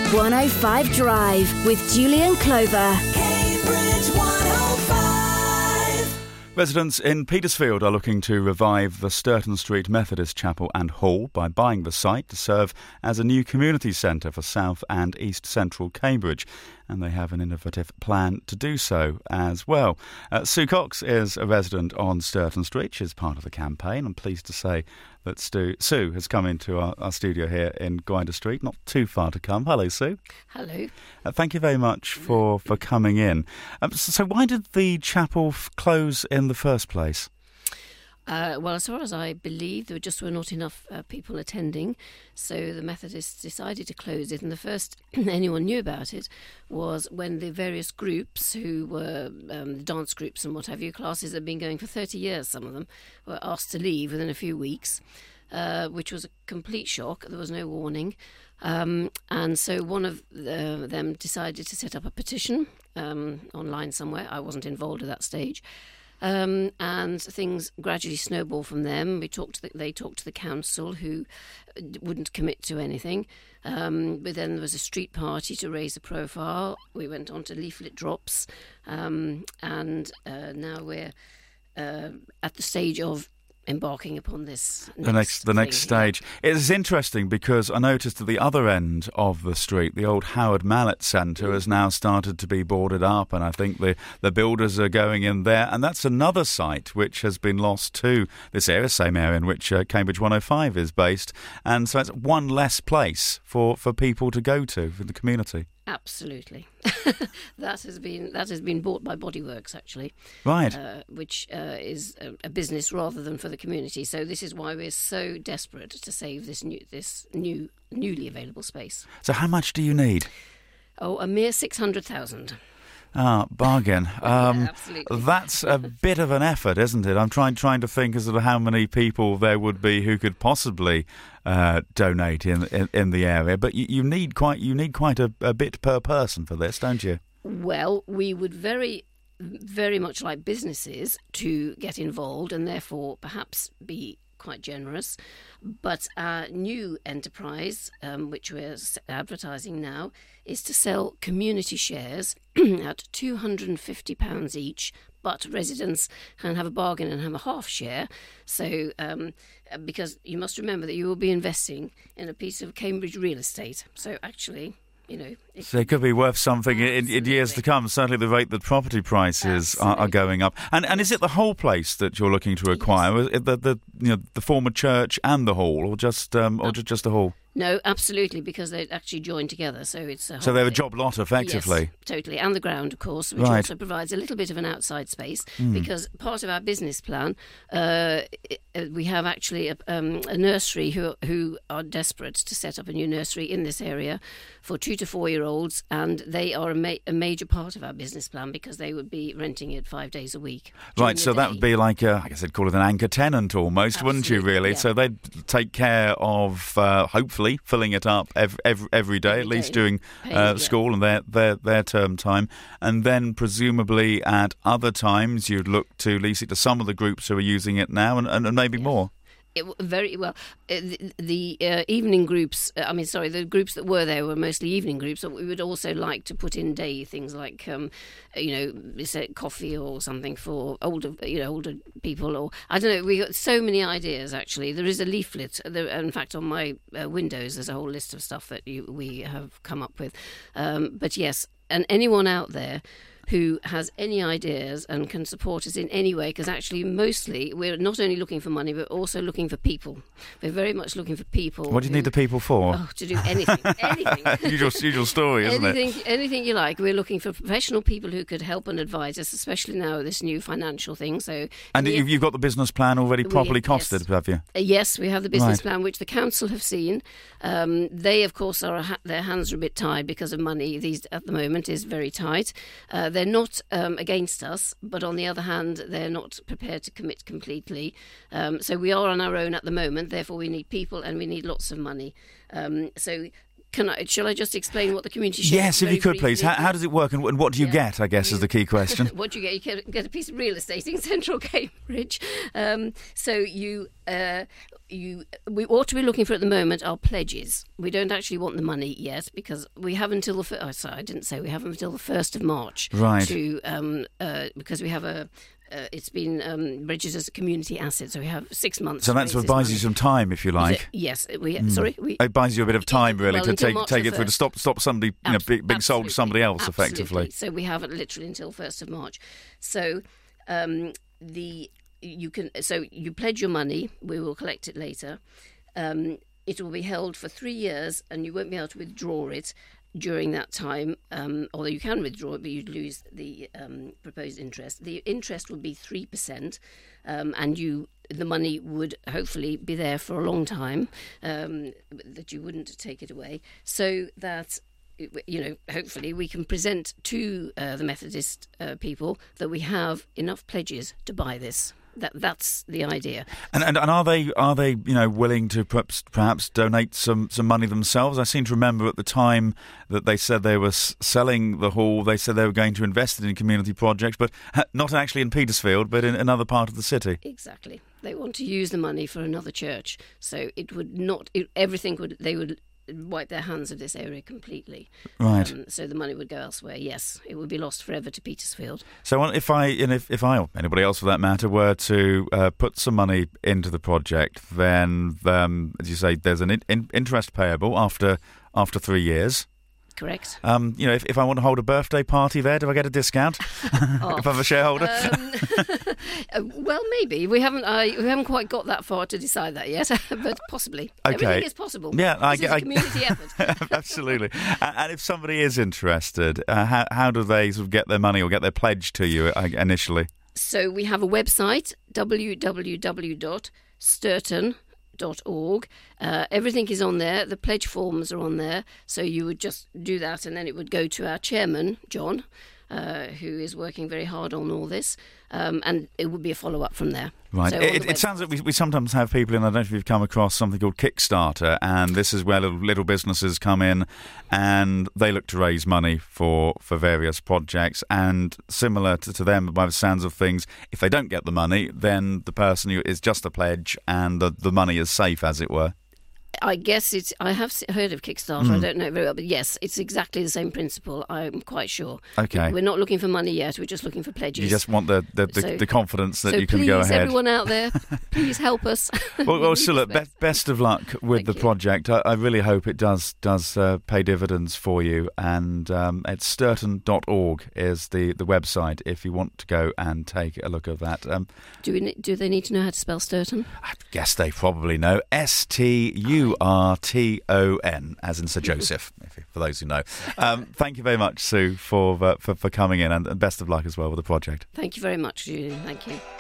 105 Drive with Julian Clover. Cambridge 105. Residents in Petersfield are looking to revive the Sturton Street Methodist Chapel and Hall by buying the site to serve as a new community centre for South and East Central Cambridge. And they have an innovative plan to do so as well. Sue Cox is a resident on Sturton Street. She's part of the campaign. I'm pleased to say that Sue has come into our studio here in Gwynder Street, not too far to come. Hello, Sue. Hello. Thank you very much for coming in. So why did the chapel close in the first place? Well, as far as I believe, there just were not enough people attending, so the Methodists decided to close it. And the first anyone knew about it was when the various groups, who were dance groups and what have you, classes that had been going for 30 years, some of them, were asked to leave within a few weeks, which was a complete shock. There was no warning. And so one of them decided to set up a petition online somewhere. I wasn't involved at that stage. And things gradually snowballed from them. They talked to the council, who wouldn't commit to anything. But then there was a street party to raise the profile. We went on to leaflet drops, and now we're at the stage of embarking upon this the next stage. It's interesting because I noticed at the other end of the street, the old Howard Mallet Centre has now started to be boarded up, and I think the builders are going in there, and that's another site which has been lost to this area, same area in which Cambridge 105 is based, and so it's one less place for people to go to for the community. Absolutely. That has been bought by Bodyworks, actually. Right. Which is a business rather than for the community. So this is why we're so desperate to save this newly available space. So how much do you need? Oh, a mere 600,000. Ah, bargain. Absolutely. That's a bit of an effort, isn't it? I'm trying to think as to how many people there would be who could possibly donate in the area. But you need quite a bit per person for this, don't you? Well, we would very, very much like businesses to get involved and therefore perhaps be quite generous. But our new enterprise, which we're advertising now, is to sell community shares at £250 each, but residents can have a bargain and have a half share. So, because you must remember that you will be investing in a piece of Cambridge real estate. So actually, so it could be worth something in years to come. Certainly the rate that property prices are going up. And is it the whole place that you're looking to acquire? Yes. The former church and the hall, or just the hall? No, absolutely, because they actually join together, so it's a whole So they're a thing. job lot, effectively. Yes, totally, and the ground, of course, which Right. also provides a little bit of an outside space, because part of our business plan, we have actually a nursery who are desperate to set up a new nursery in this area for 2 to 4 year olds, and they are a major part of our business plan because they would be renting it 5 days a week. Right, so that would be like, I guess they'd call it an anchor tenant almost, Absolutely, wouldn't you, really? yeah. So they'd take care of, hopefully, filling it up every day, at least during school and their term time. And then presumably at other times you'd look to lease it to some of the groups who are using it now and maybe more. Very well. The evening groups, the groups that were there were mostly evening groups, but we would also like to put in day things like, coffee or something for older people, or I don't know. We got so many ideas. Actually, there is a leaflet. In fact, on my windows, there's a whole list of stuff that we have come up with. But yes, and anyone out there who has any ideas and can support us in any way, because actually mostly we're not only looking for money but also looking for people. We're very much looking for people. What do you need the people for? Oh, to do anything. Usual story, isn't it? Anything you like. We're looking for professional people who could help and advise us, especially now with this new financial thing. And you've got the business plan already properly costed, have you? Yes, we have the business plan, which the council have seen. They, of course, their hands are a bit tied because of money. At the moment is very tight. They're not against us, but on the other hand, they're not prepared to commit completely. So we are on our own at the moment. Therefore, we need people and we need lots of money. Shall I just explain what the community share is? Yes, if you could, please. How does it work and what do you get, I guess, is the key question. What do you get? You get a piece of real estate in central Cambridge. we ought to be looking for at the moment are pledges. We don't actually want the money yet because we have until the I didn't say we have until the 1st of March, right? Because we have it's been registered as a community asset, so we have 6 months. So that sort of buys you some time, if you like. Yes, it buys you a bit of time, really, to take it through to stop somebody being sold to somebody else, absolutely. effectively. So we have it literally until 1st of March. So you pledge your money. We will collect it later. It will be held for 3 years, and you won't be able to withdraw it during that time, although you can withdraw it, but you'd lose the proposed interest. The interest would be 3%, and the money would hopefully be there for a long time, that you wouldn't take it away, so that hopefully we can present to the Methodist people that we have enough pledges to buy this. That's the idea. And are they willing to perhaps donate some money themselves? I seem to remember at the time that they said they were selling the hall, they said they were going to invest it in community projects, but not actually in Petersfield, but in another part of the city. Exactly. They want to use the money for another church, so they would wipe their hands of this area completely. Right. So the money would go elsewhere. Yes, it would be lost forever to Petersfield. So if I or anybody else for that matter were to put some money into the project, then as you say, there's an interest payable after 3 years. Correct. If I want to hold a birthday party there, do I get a discount if I'm a shareholder? Well, maybe we haven't quite got that far to decide that yet, but possibly. Okay. Everything is possible. Yeah, this is a community effort. Absolutely. And if somebody is interested, how do they sort of get their money or get their pledge to you initially? So we have a website, www.sturton.org. Everything is on there. The pledge forms are on there. So you would just do that, and then it would go to our chairman, John, who is working very hard on all this, and it would be a follow-up from there. Right. So it sounds like we sometimes have people in, I don't know if you've come across something called Kickstarter, and this is where little businesses come in and they look to raise money for various projects, and similar to them, by the sounds of things, if they don't get the money, then the person is just a pledge and the money is safe, as it were. I guess I have heard of Kickstarter. I don't know it very well, but yes, it's exactly the same principle. I'm quite sure. Okay, we're not looking for money yet. We're just looking for pledges. You just want the confidence that you can go ahead. So please, everyone out there, please help us. Well, Sula, best of luck with the project. I really hope it does pay dividends for you. And it's sturton.org is the website if you want to go and take a look at that. Do they need to know how to spell Sturton? I guess they probably know. STURTON, as in Sir Joseph, for those who know. Thank you very much, Sue, for coming in, and best of luck as well with the project. Thank you very much, Julian. Thank you.